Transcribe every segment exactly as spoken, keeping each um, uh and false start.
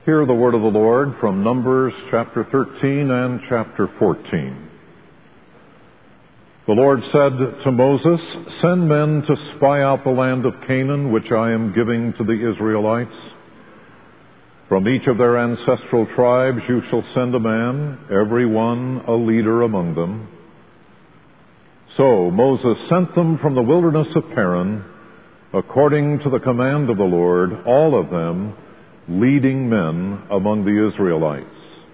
Hear the word of the Lord from Numbers chapter thirteen and chapter fourteen. The Lord said to Moses, "Send men to spy out the land of Canaan, which I am giving to the Israelites. From each of their ancestral tribes you shall send a man, every one a leader among them." So Moses sent them from the wilderness of Paran, according to the command of the Lord, all of them leading men among the Israelites.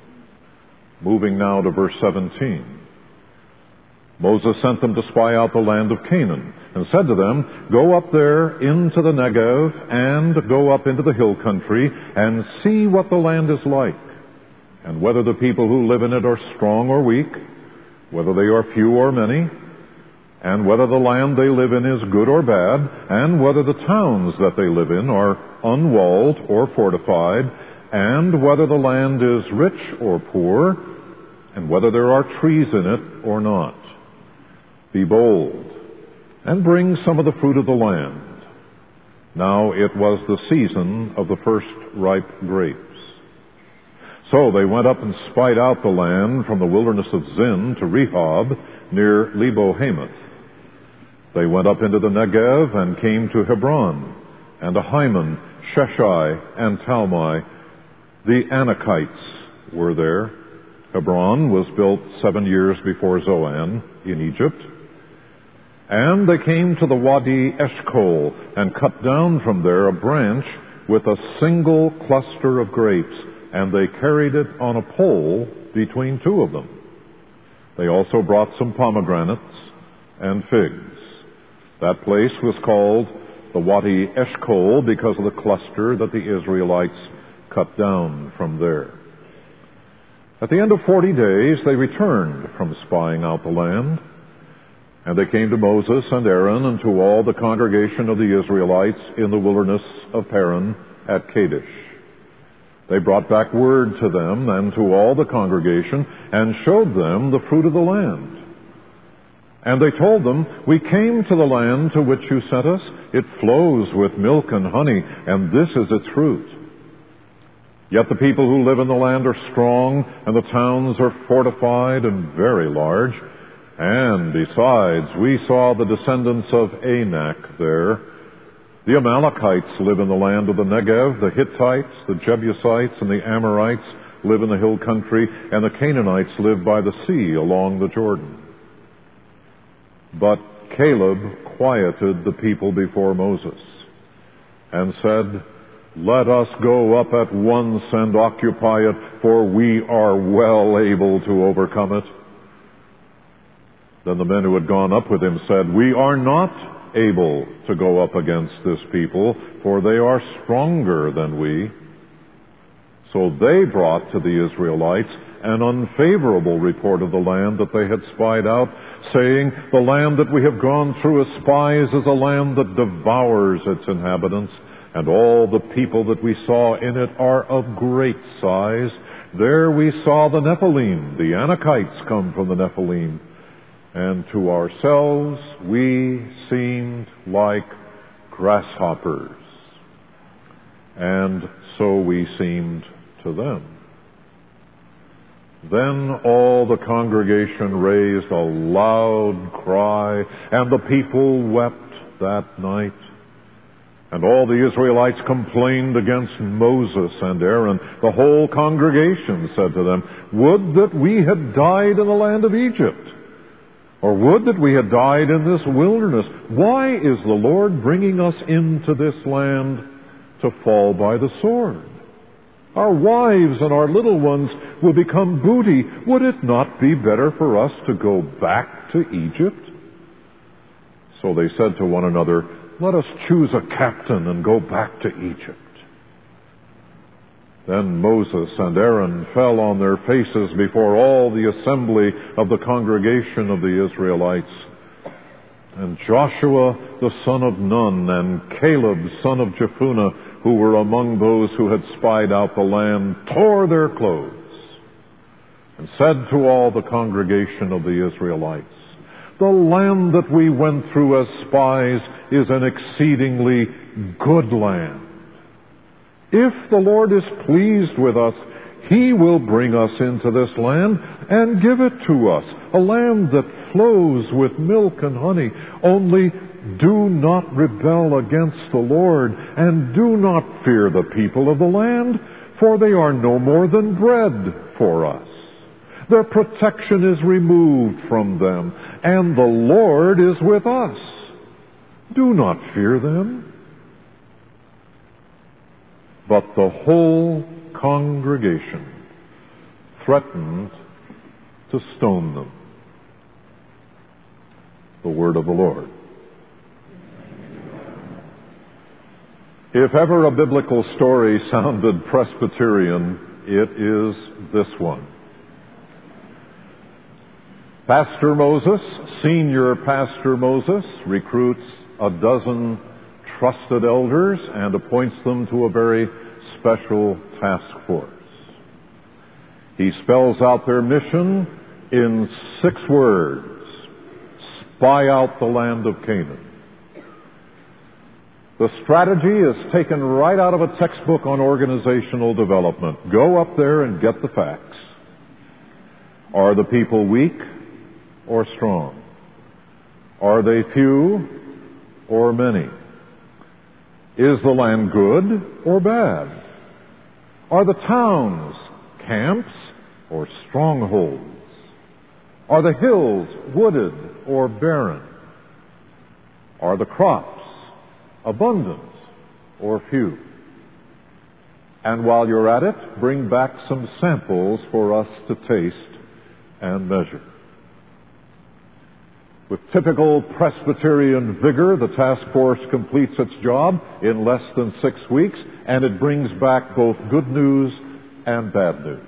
Moving now to verse seventeen. Moses sent them to spy out the land of Canaan, and said to them, "Go up there into the Negev, and go up into the hill country, and see what the land is like, and whether the people who live in it are strong or weak, whether they are few or many, and whether the land they live in is good or bad, and whether the towns that they live in are unwalled or fortified, and whether the land is rich or poor, and whether there are trees in it or not. Be bold, and bring some of the fruit of the land." Now it was the season of the first ripe grapes. So they went up and spied out the land from the wilderness of Zin to Rehob, near Lebo-Hamath. They went up into the Negev and came to Hebron, and Ahiman, Sheshai, and Talmai. The Anakites were there. Hebron was built seven years before Zoan in Egypt. And they came to the Wadi Eshcol, and cut down from there a branch with a single cluster of grapes, and they carried it on a pole between two of them. They also brought some pomegranates and figs. That place was called the Wadi Eshcol because of the cluster that the Israelites cut down from there. At the end of forty days, they returned from spying out the land. And they came to Moses and Aaron and to all the congregation of the Israelites in the wilderness of Paran at Kadesh. They brought back word to them and to all the congregation and showed them the fruit of the land. And they told them, "We came to the land to which you sent us. It flows with milk and honey, and this is its fruit. Yet the people who live in the land are strong, and the towns are fortified and very large. And besides, we saw the descendants of Anak there. The Amalekites live in the land of the Negev, the Hittites, the Jebusites, and the Amorites live in the hill country, and the Canaanites live by the sea along the Jordan." But Caleb quieted the people before Moses and said, "Let us go up at once and occupy it, for we are well able to overcome it." Then the men who had gone up with him said, "We are not able to go up against this people, for they are stronger than we." So they brought to the Israelites an unfavorable report of the land that they had spied out, saying, "The land that we have gone through as spies is a land that devours its inhabitants, and all the people that we saw in it are of great size. There we saw the Nephilim, the Anakites come from the Nephilim, and to ourselves we seemed like grasshoppers, and so we seemed to them." Then all the congregation raised a loud cry, and the people wept that night. And all the Israelites complained against Moses and Aaron. The whole congregation said to them, "Would that we had died in the land of Egypt, or would that we had died in this wilderness. Why is the Lord bringing us into this land to fall by the sword? Our wives and our little ones will become booty. Would it not be better for us to go back to Egypt?" So they said to one another, "Let us choose a captain and go back to Egypt." Then Moses and Aaron fell on their faces before all the assembly of the congregation of the Israelites. And Joshua the son of Nun and Caleb son of Jephunneh, who were among those who had spied out the land, tore their clothes and said to all the congregation of the Israelites, "The land that we went through as spies is an exceedingly good land. If the Lord is pleased with us, He will bring us into this land and give it to us, a land that flows with milk and honey. Only do not rebel against the Lord, and do not fear the people of the land, for they are no more than bread for us. Their protection is removed from them, and the Lord is with us. Do not fear them. But the whole congregation threatened to stone them. The word of the Lord. If ever a biblical story sounded Presbyterian, it is this one. Pastor Moses, Senior Pastor Moses, recruits a dozen trusted elders and appoints them to a very special task force. He spells out their mission in six words: spy out the land of Canaan. The strategy is taken right out of a textbook on organizational development. Go up there and get the facts. Are the people weak or strong? Are they few or many? Is the land good or bad? Are the towns camps or strongholds? Are the hills wooded or barren? Are the crops abundant or few? And while you're at it, bring back some samples for us to taste and measure. With typical Presbyterian vigor, the task force completes its job in less than six weeks, and it brings back both good news and bad news.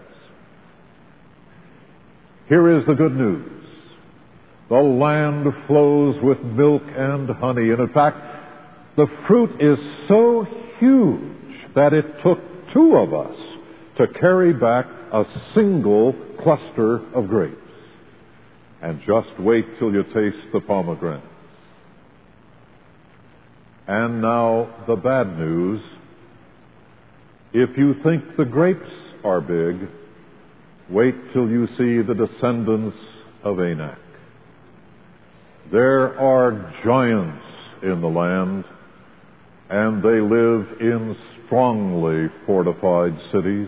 Here is the good news. The land flows with milk and honey, and in fact, the fruit is so huge that it took two of us to carry back a single cluster of grapes. And just wait till you taste the pomegranates. And now the bad news. If you think the grapes are big, wait till you see the descendants of Anak. There are giants in the land, and they live in strongly fortified cities.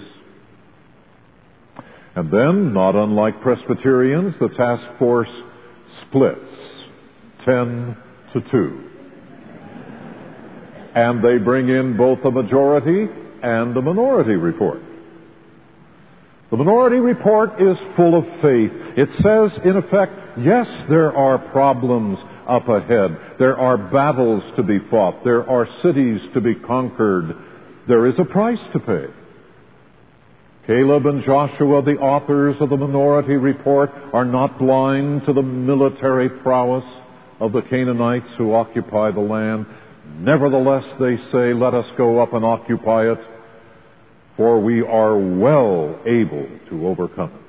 And then, not unlike Presbyterians, the task force splits, ten to two. And they bring in both a majority and a minority report. The minority report is full of faith. It says, in effect, yes, there are problems up ahead. There are battles to be fought. There are cities to be conquered. There is a price to pay. Caleb and Joshua, the authors of the minority report, are not blind to the military prowess of the Canaanites who occupy the land. Nevertheless, they say, let us go up and occupy it, for we are well able to overcome it.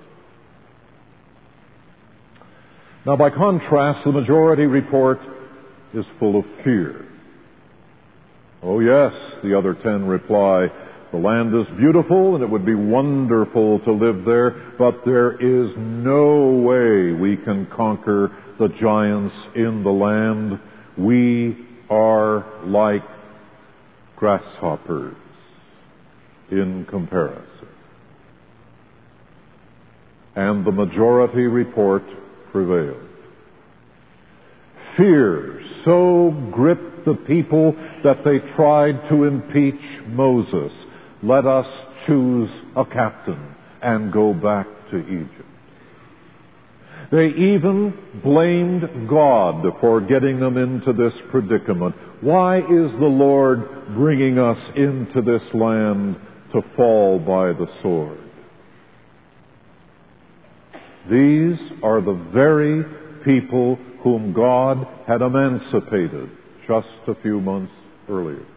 Now, by contrast, the majority report is full of fear. Oh yes, the other ten reply, the land is beautiful and it would be wonderful to live there, but there is no way we can conquer the giants in the land. We are like grasshoppers in comparison. And the majority report prevailed. Fear so gripped the people that they tried to impeach Moses. Let us choose a captain and go back to Egypt. They even blamed God for getting them into this predicament. Why is the Lord bringing us into this land to fall by the sword? These are the very people whom God had emancipated just a few months earlier.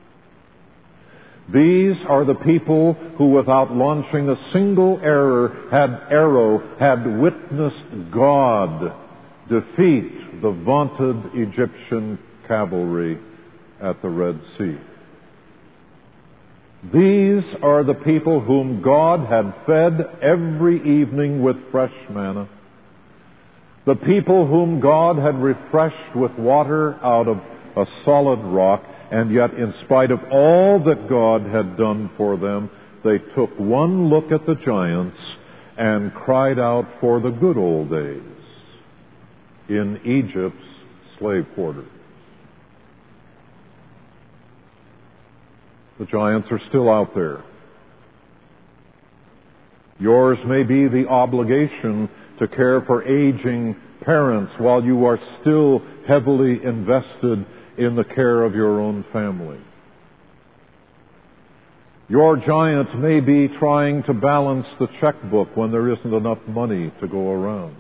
These are the people who, without launching a single error, had arrow, had witnessed God defeat the vaunted Egyptian cavalry at the Red Sea. These are the people whom God had fed every evening with fresh manna. The people whom God had refreshed with water out of a solid rock, and yet in spite of all that God had done for them, they took one look at the giants and cried out for the good old days in Egypt's slave quarters. The giants are still out there. Yours may be the obligation to care for aging parents while you are still heavily invested in the care of your own family. Your giant may be trying to balance the checkbook when there isn't enough money to go around.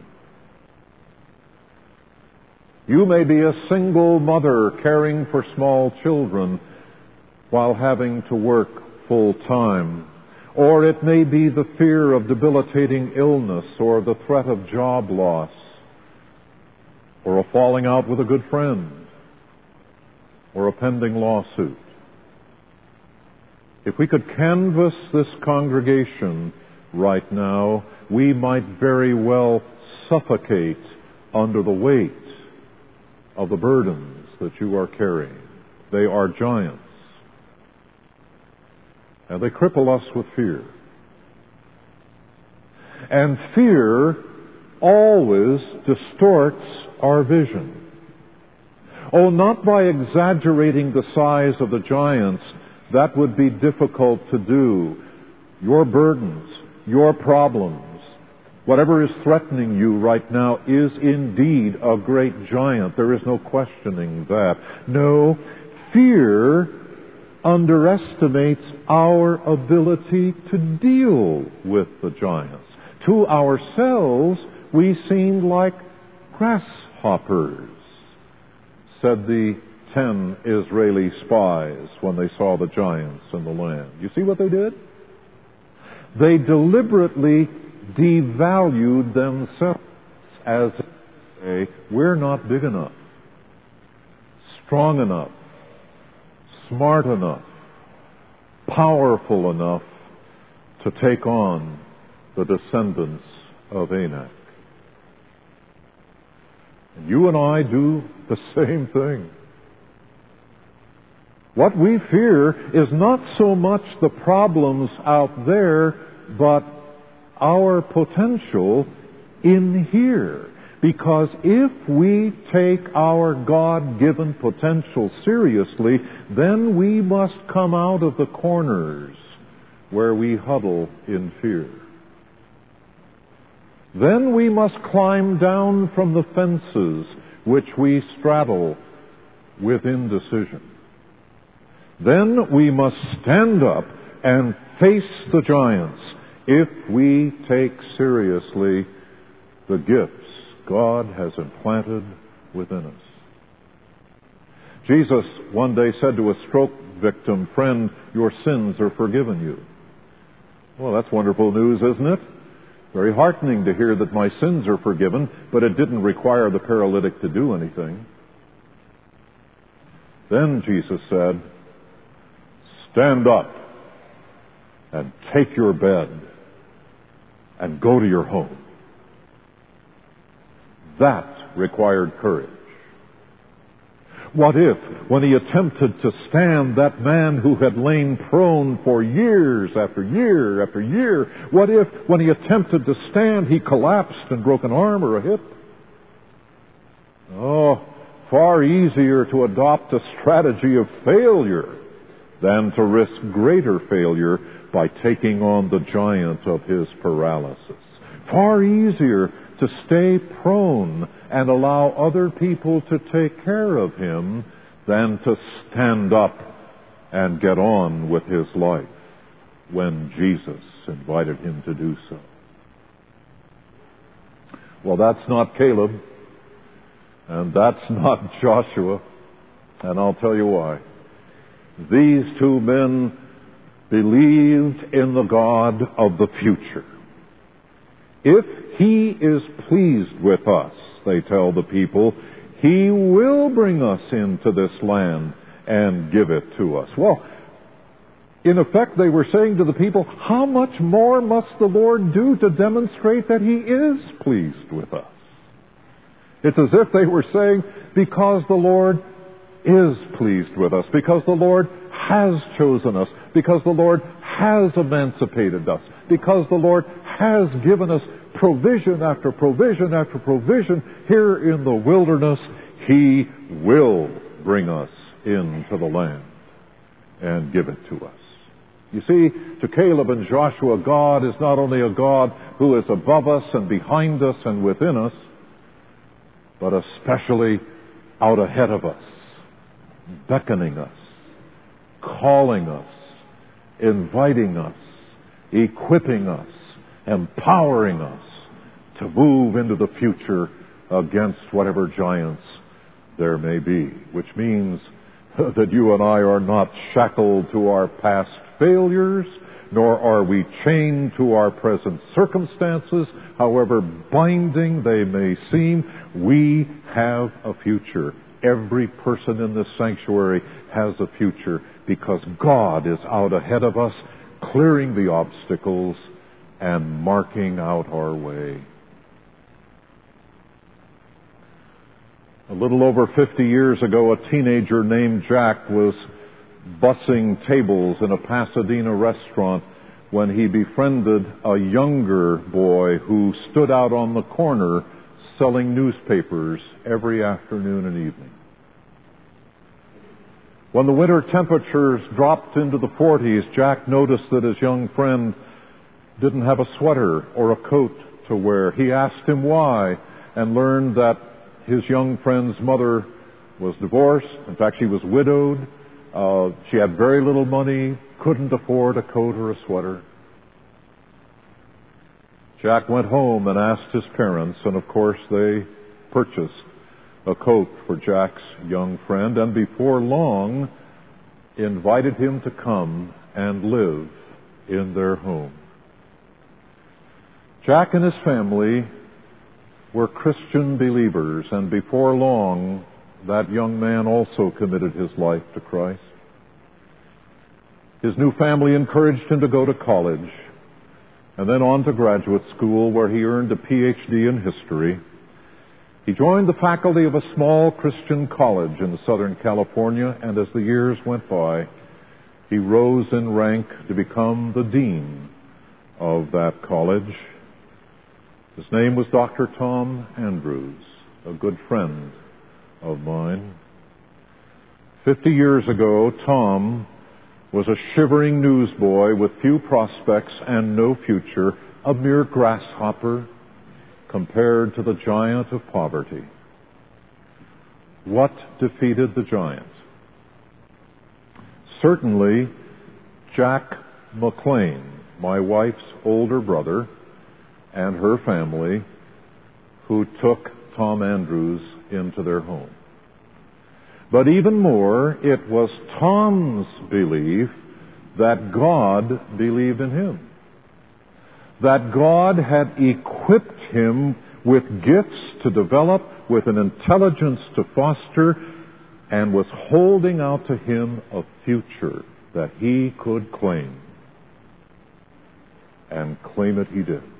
You may be a single mother caring for small children while having to work full time. Or it may be the fear of debilitating illness or the threat of job loss or a falling out with a good friend or a pending lawsuit. If we could canvass this congregation right now, we might very well suffocate under the weight of the burdens that you are carrying. They are giants. And they cripple us with fear. And fear always distorts our vision. Oh, not by exaggerating the size of the giants. That would be difficult to do. Your burdens, your problems, whatever is threatening you right now is indeed a great giant. There is no questioning that. No, fear underestimates our ability to deal with the giants. To ourselves, we seem like grasshoppers, said the ten Israeli spies when they saw the giants in the land. You see what they did? They deliberately devalued themselves as they say, we're not big enough, strong enough, smart enough, powerful enough to take on the descendants of Anak. And you and I do the same thing. What we fear is not so much the problems out there, but our potential in here. Because if we take our God-given potential seriously, then we must come out of the corners where we huddle in fear. Then we must climb down from the fences which we straddle with indecision. Then we must stand up and face the giants if we take seriously the gifts God has implanted within us. Jesus one day said to a stroke victim, "Friend, your sins are forgiven you." Well, that's wonderful news, isn't it? Very heartening to hear that my sins are forgiven, but it didn't require the paralytic to do anything. Then Jesus said, "Stand up and take your bed and go to your home." That required courage. What if, when he attempted to stand, that man who had lain prone for years after year after year, what if, when he attempted to stand, he collapsed and broke an arm or a hip? Oh, far easier to adopt a strategy of failure than to risk greater failure by taking on the giant of his paralysis. Far easier to stay prone and allow other people to take care of him than to stand up and get on with his life when Jesus invited him to do so. Well, that's not Caleb, and that's not Joshua, and I'll tell you why. These two men believed in the God of the future. If he is pleased with us, they tell the people, he will bring us into this land and give it to us. Well, In effect, they were saying to the people, how much more must the Lord do to demonstrate that He is pleased with us? It's as if they were saying, because the Lord is pleased with us, because the Lord has chosen us, because the Lord has emancipated us, because the Lord has given us provision after provision after provision here in the wilderness, He will bring us into the land and give it to us. You see, to Caleb and Joshua, God is not only a God who is above us and behind us and within us, but especially out ahead of us, beckoning us, calling us, inviting us, equipping us, empowering us to move into the future against whatever giants there may be, which means that you and I are not shackled to our past failures, nor are we chained to our present circumstances, however binding they may seem. We have a future. Every person in this sanctuary has a future because God is out ahead of us, clearing the obstacles and marking out our way. A little over fifty years ago, a teenager named Jack was bussing tables in a Pasadena restaurant when he befriended a younger boy who stood out on the corner selling newspapers every afternoon and evening. When the winter temperatures dropped into the forties, Jack noticed that his young friend didn't have a sweater or a coat to wear. He asked him why and learned that his young friend's mother was divorced. In fact, she was widowed. Uh, she had very little money, couldn't afford a coat or a sweater. Jack went home and asked his parents, and of course they purchased a coat for Jack's young friend, and before long invited him to come and live in their home. Jack and his family were Christian believers, and before long that young man also committed his life to Christ. His new family encouraged him to go to college and then on to graduate school, where he earned a P H D in history. He joined the faculty of a small Christian college in Southern California, and as the years went by, he rose in rank to become the dean of that college. His name was Doctor Tom Andrews, a good friend of mine. Fifty years ago, Tom was a shivering newsboy with few prospects and no future, a mere grasshopper compared to the giant of poverty. What defeated the giant? Certainly, Jack McLean, my wife's older brother, and her family, who took Tom Andrews into their home. But even more, it was Tom's belief that God believed in him, that God had equipped him with gifts to develop, with an intelligence to foster, and was holding out to him a future that he could claim. And claim it he did.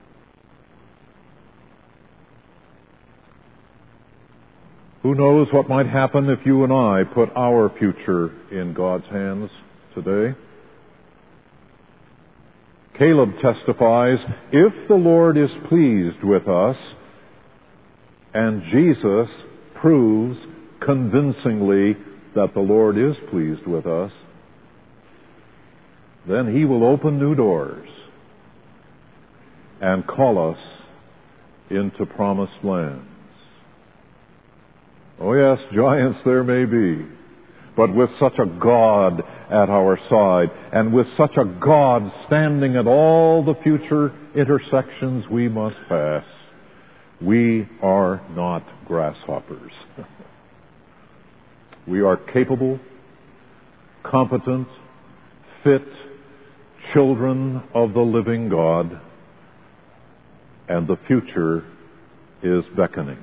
Who knows what might happen if you and I put our future in God's hands today? Caleb testifies, if the Lord is pleased with us, and Jesus proves convincingly that the Lord is pleased with us, then He will open new doors and call us into promised lands. Oh yes, giants there may be, but with such a God at our side, and with such a God standing at all the future intersections we must pass, we are not grasshoppers. We are capable, competent, fit children of the living God, and the future is beckoning.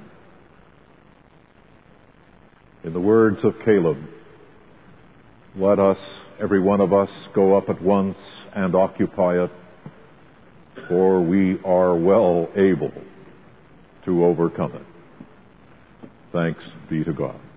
In the words of Caleb, let us every one of us go up at once and occupy it, for we are well able to overcome it. Thanks be to God.